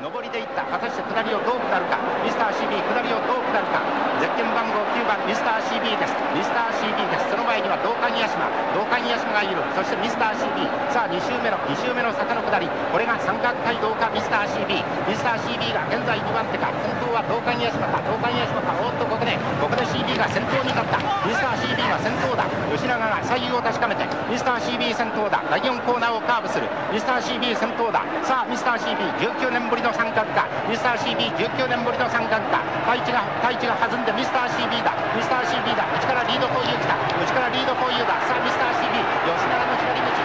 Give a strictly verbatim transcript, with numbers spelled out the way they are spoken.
上りでいった。果たして下りをどう下るか。ミスター シービー 下りをどう下るか。ゼッケン番号きゅうばんミスター シービー です。ミスター シービー です。その前には道館八島道館八島がいる。そしてミスター シービー。さあに周目のに周目の坂の下り、これが三角街道かミスター シービー。ミスター シービー が現在にばん手か。先頭は道館八島か道館八島か。おっとここでここで シービー が先頭に立った。ミスター シービー が先頭だ。吉永が左右を確かめてミスター シービー 先頭だ。だいよんコーナーをカーブする。ミスター シービー 先頭だ。さあミスター シービーじゅうきゅうねんぶりの三角か。ミスター シービーじゅうきゅうねんぶりの三角か。太一が太一が弾んでミスター シービー だ。ミスター シービー だ。内からリードフォーユー来た。内からリードフォーユーだ。さあミスター シービー 吉永の左口